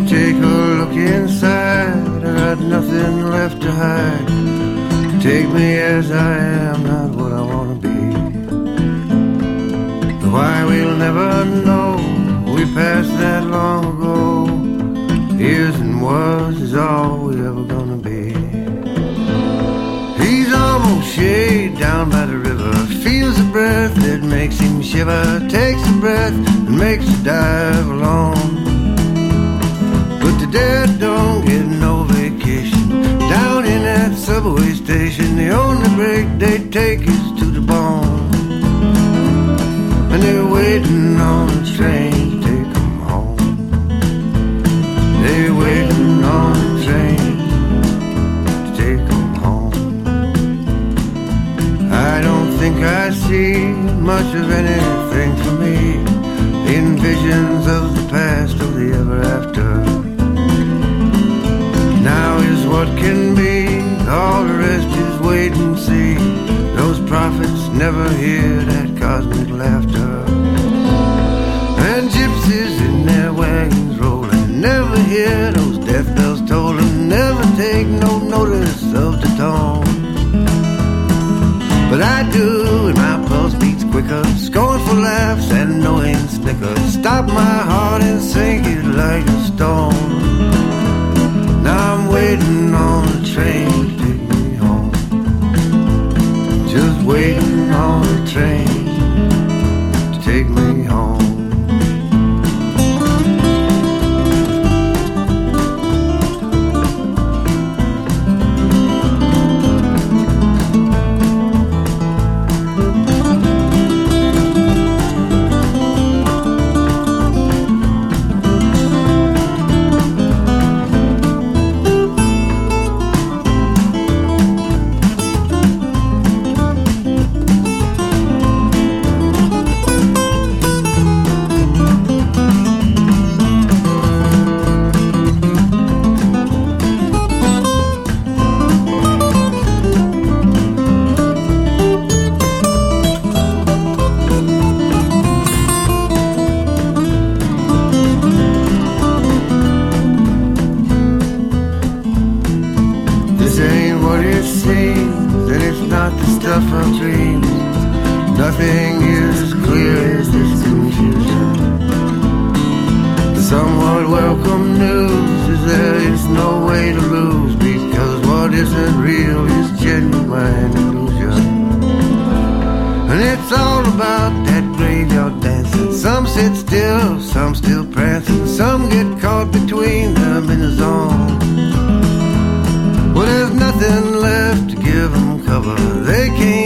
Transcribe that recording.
Take a look inside, I got nothing left to hide. Take me as I am, not what I wanna be. Why we'll never know, we passed that long ago. Is and was is all we ever gonna be. He's almost shade down by the river, feels a breath that makes him shiver, takes a breath and makes a dive alone. But the dead don't get no vacation. Down in that subway station, the only break they take is to the bone. And they're waiting on the train to take them home. They're waiting on the train to take them home. I don't think I see much of anything for me in visions of the past or the ever after. Now is what can be, all the rest is wait and see. Those prophets never hear that cosmic laughter. And gypsies in their wagons rolling, never hear those death bells tolling, never take no notice of the tone. But I do, and my pulse beats quicker, scornful laughs and knowing snickers stop my heart and sink it like a stone. Now I'm waiting on the train to take me home. Just waiting on the train to take me home. Nothing is as clear as this confusion. The somewhat welcome news is there is no way to lose, because what isn't real is genuine illusion. And it's all about that graveyard dancing. Some sit still, some still prancing, some get caught between them in the zone. Well, there's nothing left to give them cover. They can't